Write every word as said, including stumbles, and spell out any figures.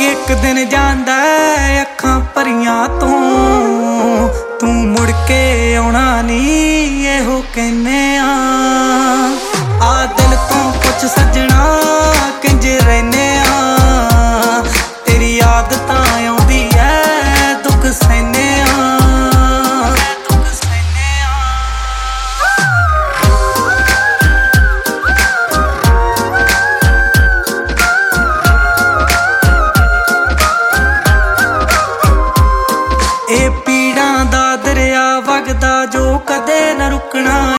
एक दिन जांदा अखां भरियां तूं तू मुड़ के आउणा नी एहो कहने आ।